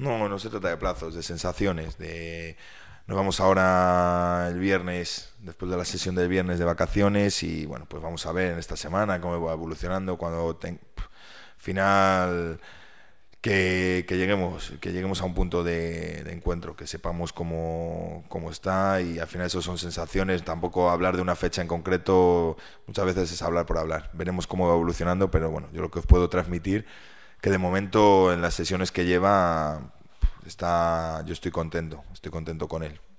No, no se trata de plazos, de sensaciones, nos vamos ahora el viernes, después de la sesión del viernes de vacaciones y bueno, pues vamos a ver en esta semana cómo va evolucionando, final que lleguemos a un punto de encuentro, que sepamos cómo está y al final eso son sensaciones, tampoco hablar de una fecha en concreto muchas veces es hablar por hablar, veremos cómo va evolucionando, pero bueno, yo lo que os puedo transmitir que de momento en las sesiones que lleva yo estoy contento con él.